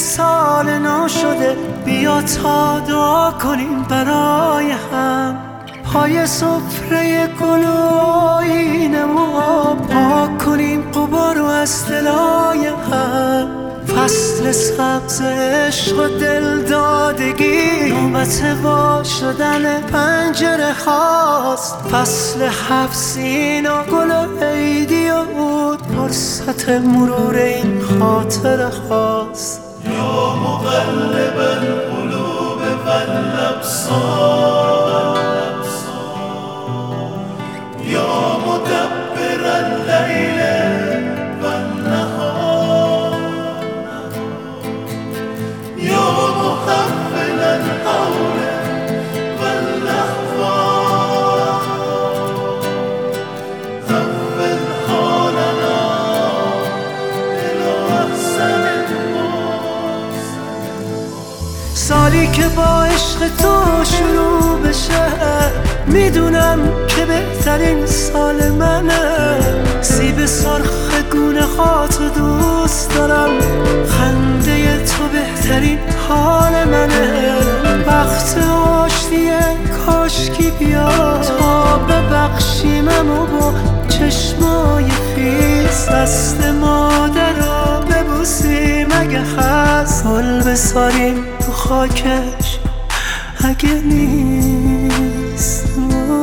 سال نو شده، بیا تا دعا کنیم برای هم. پای سفره گل و آیینه ما پاک کنیم غبار و از دلای هم. فصل سبز عشق و دلدادگی نوبت وا شدن پنجره هاست. فصل حفظین و گل و عیدی و عود فرصت مرور این خاطره هاست. یا مقلب القلوب والابصار، یا مدبر اللیل والنهار، یا محول الحول والاحوال، حول حالنا الی احسن سالی که با عشق تو شروع بشه، میدونم که بهترین سال منه. سیب سرخ گونه هاتو دوست دارم، خنده تو بهترین حال منه. وقت آشتیه کاشکی بیا تا ببخشیمم و با چشمای خیس دست مادر رو ببوسیم. اگه هست گل بساریم تو خاکش، اگه نیست